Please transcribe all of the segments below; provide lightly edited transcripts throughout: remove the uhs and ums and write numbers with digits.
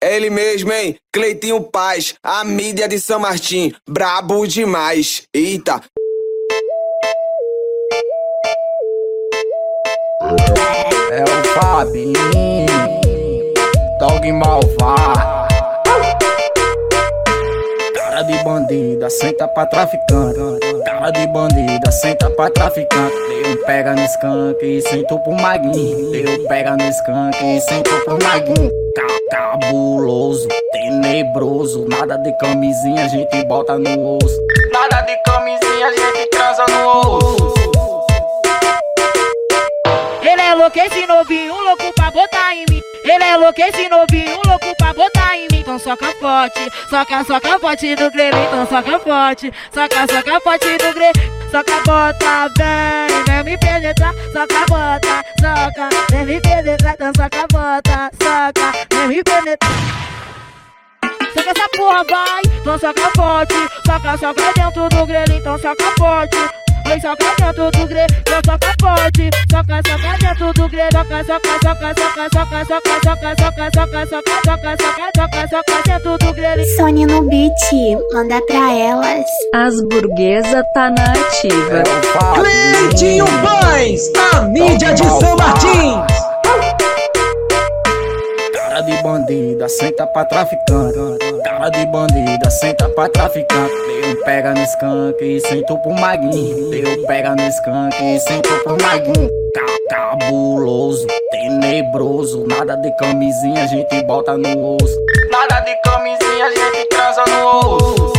É ele mesmo, hein? Cleitinho Paz, a mídia de São Martim, brabo demais. Eita. É o Fabinho, dog malvado, cara de bandida, senta pra traficante. Cara de bandida, senta pra traficante. Eu pega no skunk e sento pro maguinho. Eu pega no skunk e sento pro maguinho. Cabuloso, tenebroso, nada de camisinha, a gente bota no osso. Nada de camisinha, a gente transa no osso. Ele é louco, esse novinho, louco pra botar em mim. Ele é louco, esse novinho, louco pra botar em mim. Então soca forte, soca forte do grelho. Então soca forte, soca forte do grelho. Soca bota, vem me penetrar. Soca bota, soca, vem me penetrar. Então soca bota, soca, vem me penetrar. Soca essa porra, vai, então soca forte. Soca dentro do grelho, então soca forte. Vem soca dentro do grelho, então soca forte. Soca dentro do grelho, soca dentro do grelho. Sony no beat, manda pra elas. As burguesa tá na ativa. Cleitinho Paz, a mídia de São Martim. Cara de bandida, senta pra traficante. Cara de bandida, senta pra traficante. Eu pega no skunk e sento pro maguinho. Eu pega no skunk e sento pro maguinho. Cabuloso, tenebroso, nada de camisinha, a gente bota no osso. Nada de camisinha, a gente transa no osso.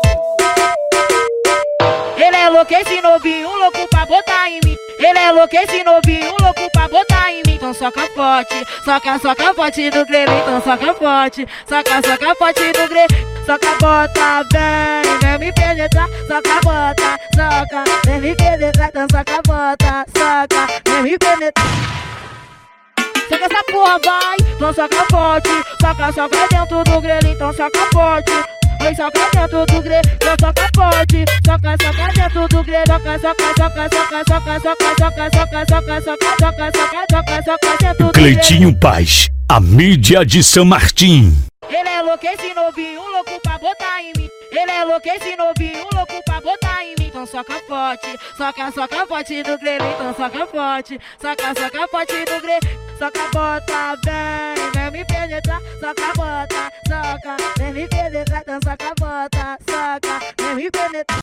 Ele é louco, esse novinho, louco pra botar em mim. Ele é louco, esse novinho, louco pra botar em mim. Então soca forte, soca forte do grelho. Então soca forte, soca forte do grelho. Soca bota, vem me penetrar. Soca bota, soca, vem me penetrar. Então soca bota, soca, vem me penetrar. Soca essa porra, vai, então soca forte. Soca dentro do grelho, então soca forte. Vem soca dentro do grelho, então soca forte. Soca dentro do grelho, soca dentro do grelho. Cleitinho Paz, a mídia de São Martim. Ele é louco, esse novinho, louco pra botar em mim. Ele é louco, esse novinho, louco pra botar em mim. Então soca forte, soca forte do grelho. Então soca forte, soca forte do grelho. Soca bota, vem me penetrar. Soca bota, soca, vem me penetrar. Então soca bota, soca, vem me penetrar.